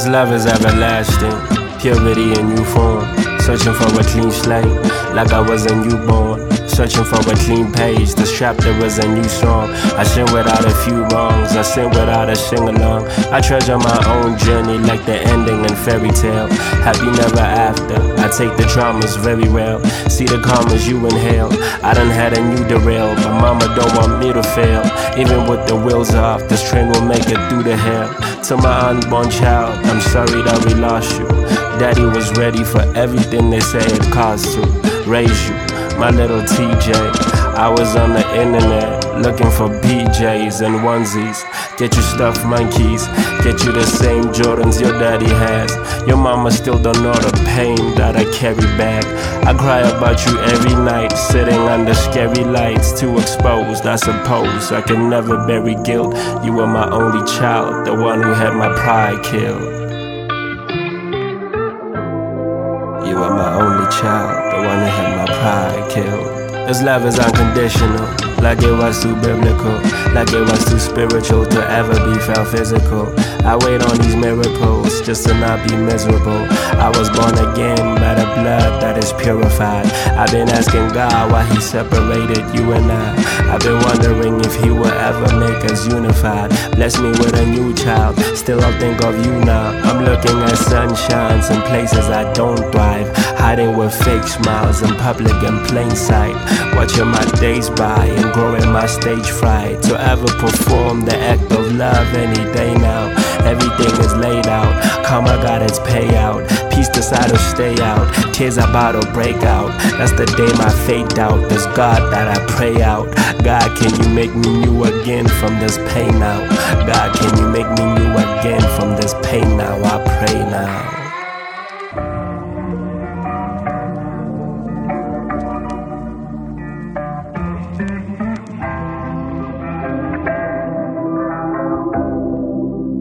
This love is everlasting, purity in new form. Searching for a clean slate, like I was a newborn. Searching for a clean page, this chapter was a new song. I sin without a few wrongs, I sin without a sing-along. I treasure my own journey like the ending in fairy tale. Happy never after, I take the traumas very well. See the karmas you inhale, I done had a new derail. But mama don't want me to fail. Even with the wheels off, this train will make it through the hell. To my unborn child, I'm sorry that we lost you. Daddy was ready for everything they say it costs to raise you, my little TJ. I was on the internet looking for BJs and onesies. Get you stuffed monkeys, get you the same Jordans your daddy has. Your mama still don't know the pain that I carry back. I cry about you every night, sitting under scary lights, too exposed. I suppose I can never bury guilt. You were my only child, the one who had my pride killed. You were my only child, the one who had my pride killed. This love is unconditional, like it was too biblical, like it was too spiritual to ever be felt physical. I wait on these miracles just to not be miserable. I was born again by the blood that is purified. I've been asking God why he separated you and I. I've been wondering if he will ever make us unified. Bless me with a new child, still I'll think of you now. I'm looking at sunshines in places I don't thrive, hiding with fake smiles in public in plain sight. Watching my days by and growing my stage fright. To ever perform the act of love any day now. Everything is laid out, karma got its payout. Peace decide to stay out, tears about to break out. That's the day my fate out, this God that I pray out. God, can you make me new again from this pain now? God, can you make me new again from this pain now? I pray now.